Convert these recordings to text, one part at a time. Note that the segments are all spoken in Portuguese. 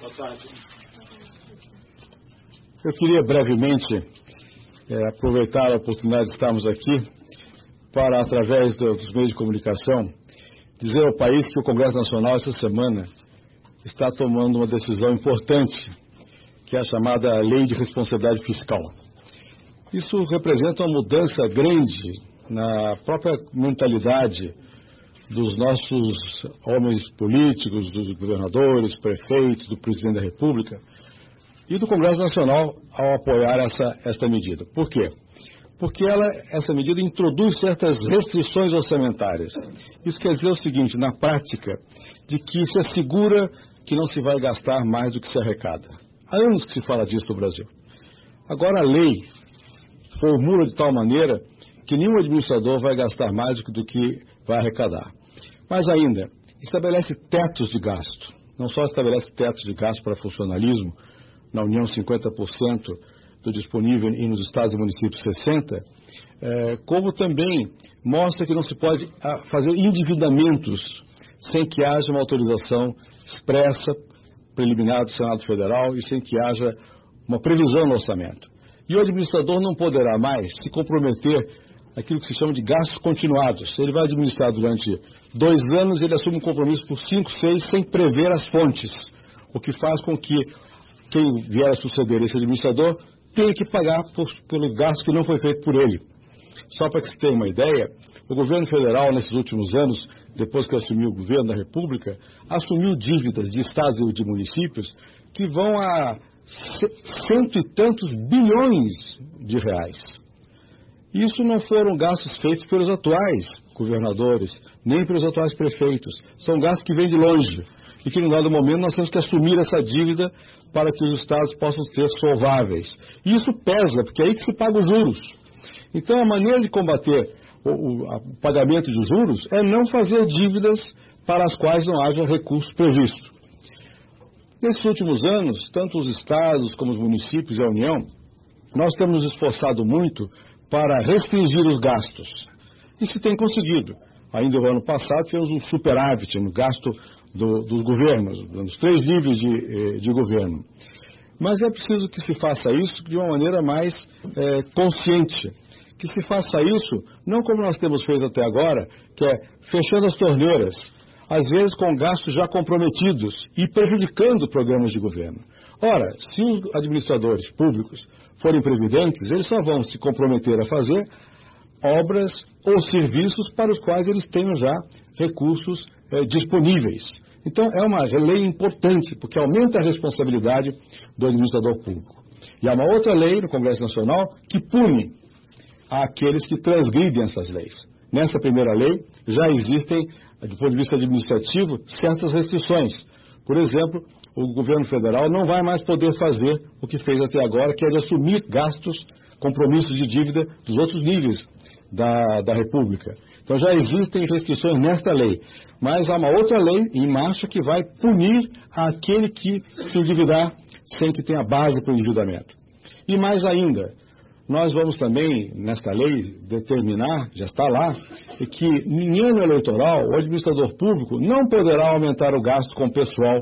Boa tarde. Eu queria brevemente aproveitar a oportunidade de estarmos aqui para, através dos meios de comunicação, dizer ao país que o Congresso Nacional, essa semana, está tomando uma decisão importante, que é a chamada Lei de Responsabilidade Fiscal. Isso representa uma mudança grande na própria mentalidade dos nossos homens políticos, dos governadores, prefeitos, do presidente da República e do Congresso Nacional ao apoiar esta medida. Por quê? Porque essa medida introduz certas restrições orçamentárias. Isso quer dizer o seguinte, na prática, de que se assegura que não se vai gastar mais do que se arrecada. Há anos que se fala disso no Brasil. Agora a lei formula de tal maneira que nenhum administrador vai gastar mais do que vai arrecadar. Mas ainda, estabelece tetos de gasto. Não só estabelece tetos de gasto para funcionalismo, na União 50% do disponível e nos estados e municípios 60%, como também mostra que não se pode fazer endividamentos sem que haja uma autorização expressa, preliminar do Senado Federal e sem que haja uma previsão no orçamento. E o administrador não poderá mais se comprometer aquilo que se chama de gastos continuados. Ele vai administrar durante 2 anos, ele assume um compromisso por 5, 6, sem prever as fontes, o que faz com que quem vier a suceder esse administrador tenha que pagar pelo gasto que não foi feito por ele. Só para que se tenha uma ideia, o governo federal, nesses últimos anos, depois que assumiu o governo da República, assumiu dívidas de estados e de municípios que vão a 100 e tantos bilhões de reais. Isso não foram gastos feitos pelos atuais governadores, nem pelos atuais prefeitos. São gastos que vêm de longe e que, num dado momento, nós temos que assumir essa dívida para que os estados possam ser solváveis. E isso pesa, porque é aí que se paga os juros. Então, a maneira de combater o pagamento de juros é não fazer dívidas para as quais não haja recurso previsto. Nesses últimos anos, tanto os estados como os municípios e a União, nós temos nos esforçado muito para restringir os gastos. E se tem conseguido. Ainda no ano passado tivemos um superávit no gasto dos governos, nos 3 níveis de governo. Mas é preciso que se faça isso de uma maneira mais consciente. Que se faça isso, não como nós temos feito até agora, que é fechando as torneiras, às vezes com gastos já comprometidos e prejudicando programas de governo. Ora, se os administradores públicos forem previdentes, eles só vão se comprometer a fazer obras ou serviços para os quais eles tenham já recursos disponíveis. Então, é uma lei importante, porque aumenta a responsabilidade do administrador público. E há uma outra lei no Congresso Nacional que pune aqueles que transgridem essas leis. Nessa primeira lei, já existem, do ponto de vista administrativo, certas restrições. Por exemplo, o governo federal não vai mais poder fazer o que fez até agora, que é de assumir gastos, compromissos de dívida dos outros níveis da República. Então já existem restrições nesta lei, mas há uma outra lei em marcha que vai punir aquele que se endividar sem que tenha base para o endividamento. E mais ainda, nós vamos também, nesta lei, determinar, já está lá, que em ano eleitoral o administrador público não poderá aumentar o gasto com o pessoal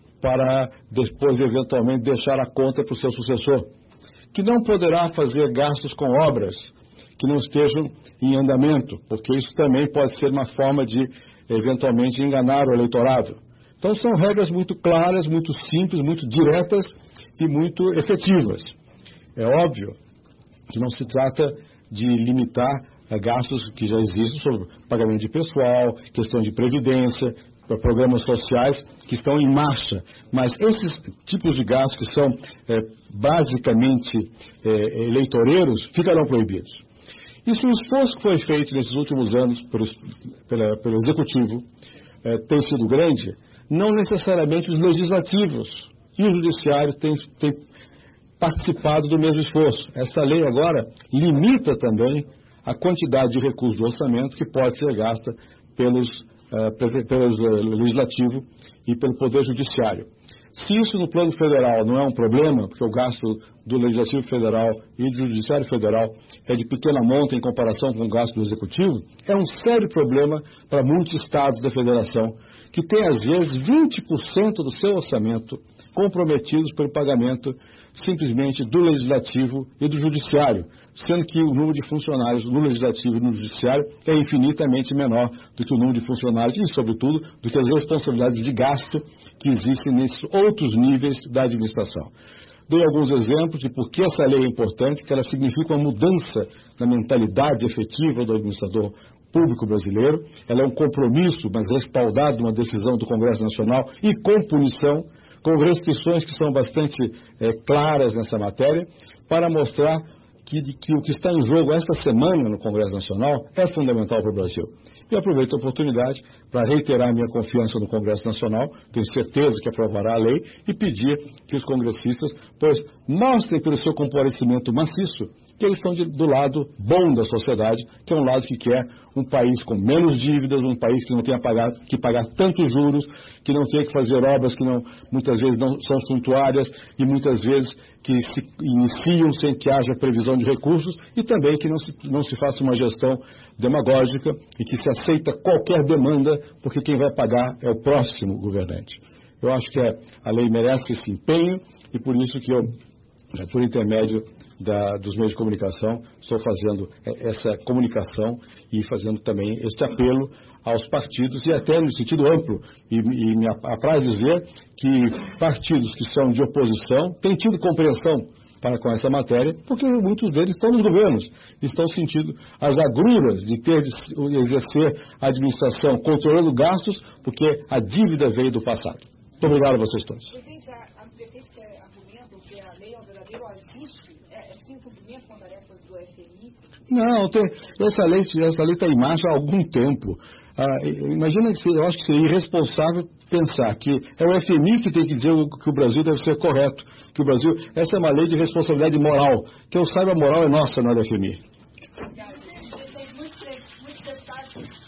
para depois, eventualmente, deixar a conta para o seu sucessor. Que não poderá fazer gastos com obras que não estejam em andamento, porque isso também pode ser uma forma de, eventualmente, enganar o eleitorado. Então, são regras muito claras, muito simples, muito diretas e muito efetivas. É óbvio que não se trata de limitar gastos que já existem sobre pagamento de pessoal, questão de previdência, programas sociais que estão em marcha. Mas esses tipos de gastos que são basicamente eleitoreiros ficarão proibidos. E se o esforço que foi feito nesses últimos anos pelo Executivo tem sido grande, não necessariamente os legislativos e o Judiciário têm participado do mesmo esforço. Esta lei agora limita também a quantidade de recursos do orçamento que pode ser gasta pelo Legislativo e pelo Poder Judiciário. Se isso no plano federal não é um problema, porque o gasto do Legislativo Federal e do Judiciário Federal é de pequena monta em comparação com o gasto do Executivo, é um sério problema para muitos estados da Federação, que têm, às vezes, 20% do seu orçamento comprometidos pelo pagamento simplesmente do Legislativo e do Judiciário, sendo que o número de funcionários no Legislativo e no Judiciário é infinitamente menor do que o número de funcionários e, sobretudo, do que as responsabilidades de gasto que existem nesses outros níveis da administração. Dei alguns exemplos de por que essa lei é importante, que ela significa uma mudança na mentalidade efetiva do administrador público brasileiro. Ela é um compromisso, mas respaldado numa decisão do Congresso Nacional e com punição, com restrições que são bastante claras nessa matéria, para mostrar que o que está em jogo esta semana no Congresso Nacional é fundamental para o Brasil. E aproveito a oportunidade para reiterar minha confiança no Congresso Nacional, tenho certeza que aprovará a lei, e pedir que os congressistas, pois, mostrem pelo seu comparecimento maciço que eles estão do lado bom da sociedade, que é um lado que quer um país com menos dívidas, um país que não tenha que pagar tantos juros, que não tenha que fazer obras que muitas vezes não são suntuárias e muitas vezes que se iniciam sem que haja previsão de recursos, e também que não se faça uma gestão demagógica e que se aceita qualquer demanda, porque quem vai pagar é o próximo governante. Eu acho que a lei merece esse empenho e por isso que eu, por intermédio dos meios de comunicação, estou fazendo essa comunicação e fazendo também este apelo aos partidos e até no sentido amplo. E me apraz dizer que partidos que são de oposição têm tido compreensão para com essa matéria, porque muitos deles estão nos governos, estão sentindo as agruras de ter de exercer a administração controlando gastos, porque a dívida veio do passado. Muito obrigado a vocês todos. Prefeito argumenta que a lei é um verdadeiro ajuste, sem cumprimento com tarefas do FMI? Não, essa lei está em marcha há algum tempo. Imagina que eu acho que seria irresponsável pensar que é o FMI que tem que dizer que o Brasil deve ser correto, que o Brasil, essa é uma lei de responsabilidade moral, que eu saiba, a moral é nossa, não é do FMI. Muitos deputados